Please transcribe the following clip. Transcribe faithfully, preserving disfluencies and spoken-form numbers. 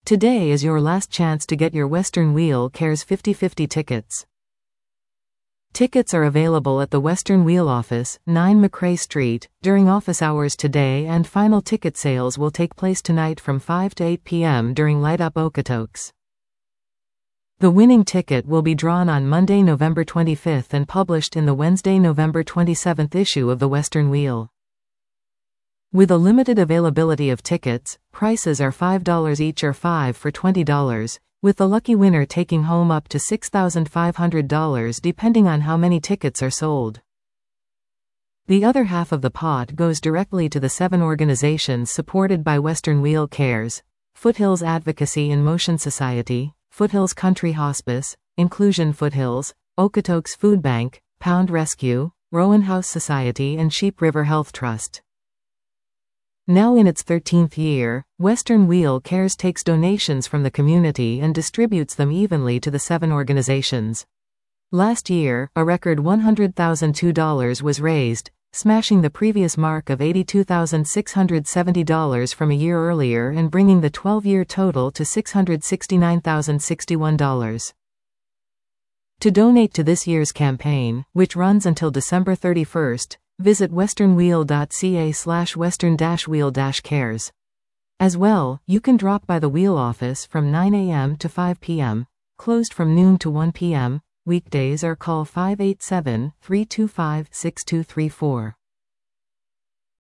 Today is your last chance to get your Western Wheel Cares fifty fifty tickets. Tickets are available at the Western Wheel office, nine McRae Street, during office hours today, and final ticket sales will take place tonight from five to eight p m during Light Up Okotoks. The winning ticket will be drawn on Monday, November twenty-fifth and published in the Wednesday, November twenty-seventh issue of the Western Wheel. With a limited availability of tickets, prices are five dollars each or five for twenty dollars, with the lucky winner taking home up to six thousand five hundred dollars depending on how many tickets are sold. The other half of the pot goes directly to the seven organizations supported by Western Wheel Cares: Foothills Advocacy in Motion Society, Foothills Country Hospice, Inclusion Foothills, Okotoks Food Bank, Pound Rescue, Rowan House Society and Sheep River Health Trust. Now in its thirteenth year, Western Wheel Cares takes donations from the community and distributes them evenly to the seven organizations. Last year, a record one hundred thousand two dollars was raised, smashing the previous mark of eighty-two thousand six hundred seventy dollars from a year earlier and bringing the twelve-year total to six hundred sixty-nine thousand sixty-one dollars. To donate to this year's campaign, which runs until December thirty-first, visit westernwheel.ca slash western-wheel-cares. As well, you can drop by the Wheel office from nine a m to five p m, closed from noon to one p m, weekdays, or call five eight seven, three two five, six two three four.